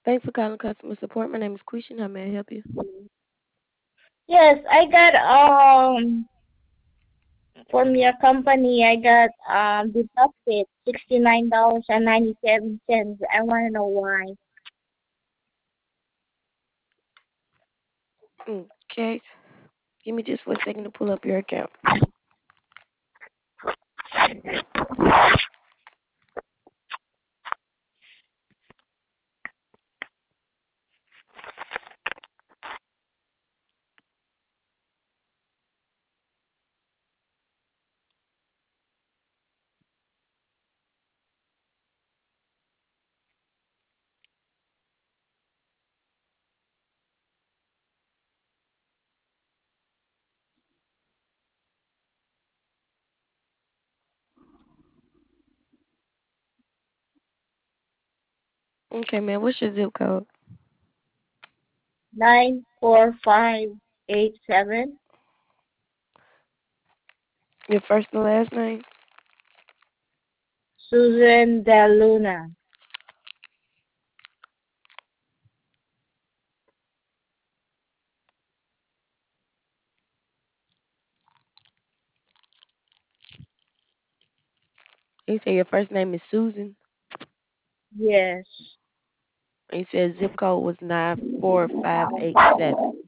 Thanks for calling customer support. My name is Quishan. How may I help you? Yes, I got from your company. I got deducted $69.97. I want to know why. Okay. Give me just 1 second to pull up your account. Okay, man. What's your zip code? 94587. Your first and last name? Susan De Luna. You say your first name is Susan. Yes. And you said zip code was 94587.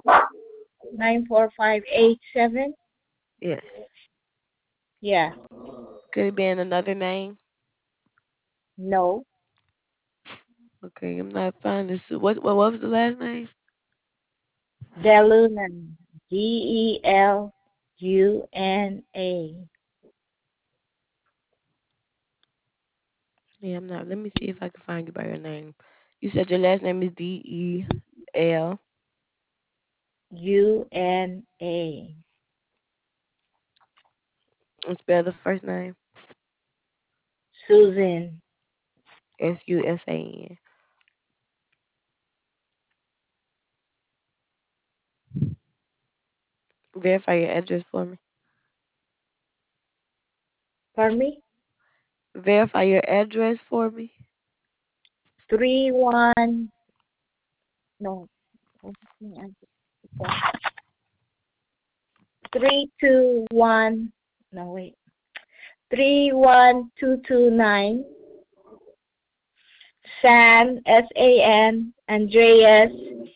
94587. Yes. Yeah. Could it be in another name? No. Okay, I'm not finding what was the last name? De Luna. Deluna. Yeah, I'm not. Let me see if I can find you by your name. You said your last name is DEL. Una. And spell the first name. Susan. SUSAN. Verify your address for me. Pardon me? Verify your address for me. 31. No. 321. No, wait. 31229. San, Andreas,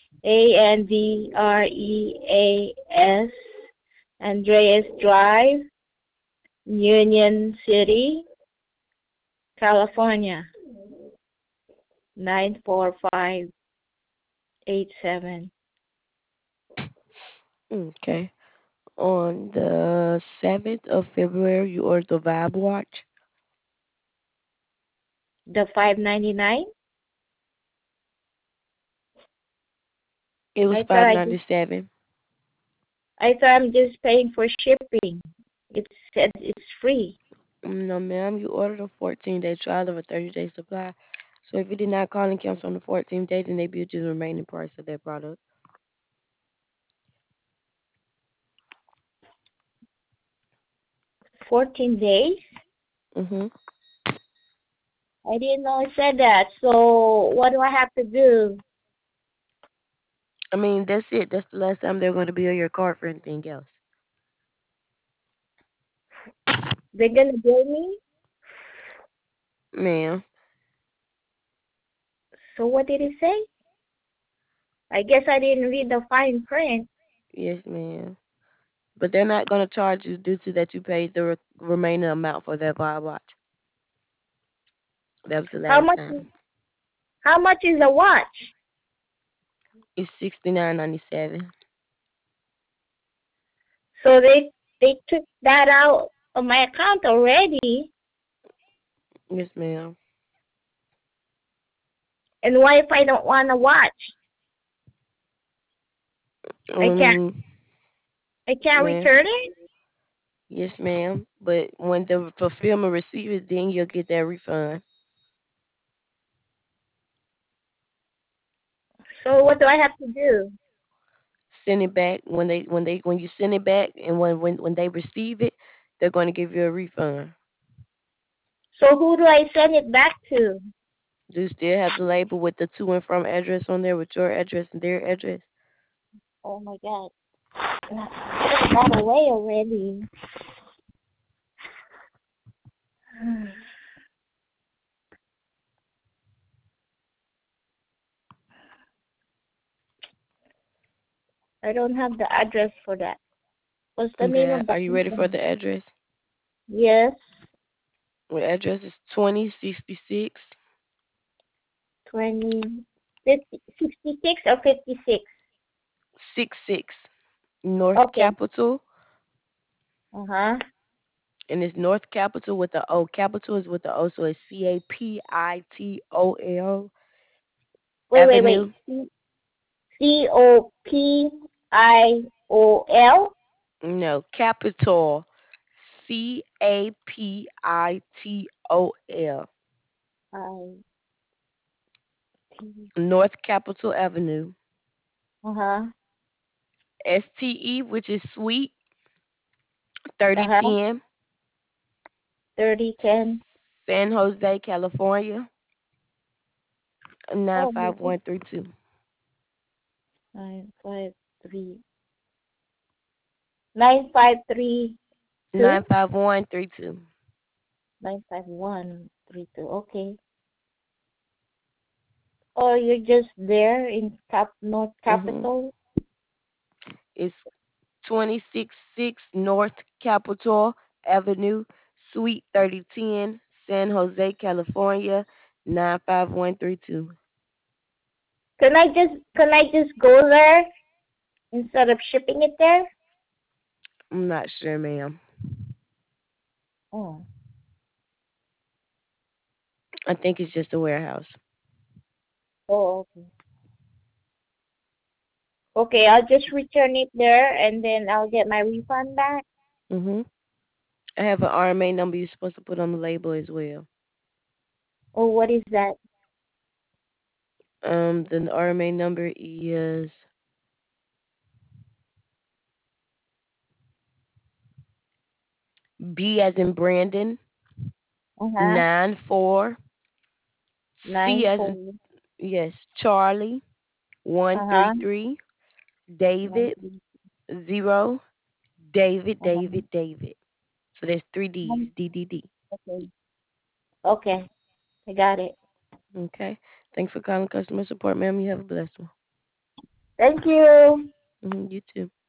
Andreas, Andreas Drive, Union City, California, 94587. Okay. On the 7th of February, you ordered the Vibe watch. The 599? It was I thought five I ninety just seven. I thought I'm just paying for shipping. It said it's free. No, ma'am. You ordered a 14-day trial of a 30-day supply. So if you did not call and cancel on the 14th day, then they billed you the remaining price of that product. 14 days? Mhm. I didn't know it said that. So what do I have to do? I mean, that's it. That's the last time they're going to bill your card for anything else, They're gonna bill me? ma'am. So what did it say? I guess I didn't read the fine print. Yes, ma'am. But they're not going to charge you due to that you paid the remaining amount for that Vibe watch. That was the How last much is time. how much is a watch? It's 69.97. So they took that out of my account already. Yes, ma'am. And why if I don't want to watch? I can't Um, I can't ma'am. return it? Yes, ma'am. But when the fulfillment receives it, then you'll get that refund. So what do I have to do? Send it back when you send it back, and when they receive it, they're going to give you a refund. So who do I send it back to? Do you still have the label with the to and from address on there with your address and their address? Oh my God. It's not away already. I don't have the address for that. What's the name Okay. of the Are you ready for company? the address? Yes, The address is 2066 20, 50, 66 or 56? 66 North Okay. Capitol. Uh-huh. And it's North Capitol with the O. Capital is with the O, so it's Capitol Wait. Avenue. Copil? No, Capitol. Capitol. I T. North Capitol Avenue. Uh-huh. STE, which is Suite Uh-huh. 3010, 3010. San Jose, California, Oh my God. 95132. 953. 9532. 95132. 95132. Okay. Oh, you're just there in North Mm-hmm. Capitol? It's 266 North Capitol Avenue, Suite 3010, San Jose, California, 95132. Can I just go there instead of shipping it there? I'm not sure, ma'am. Oh. I think it's just a warehouse. Oh, okay. Okay, I'll just return it there and then I'll get my refund back. Mm-hmm. I have an RMA number you're supposed to put on the label as well. Oh, what is that? The RMA number is B as in Brandon, Uh-huh. 94, C Nine as in, four. yes, Charlie, Uh-huh. 133, David, 93. 0, David, Uh-huh. David, David. So there's three D's, Nine- DDD. Okay. Okay. I got it. Okay. Thanks for calling customer support, ma'am. You have a blessed one. Thank you. You too.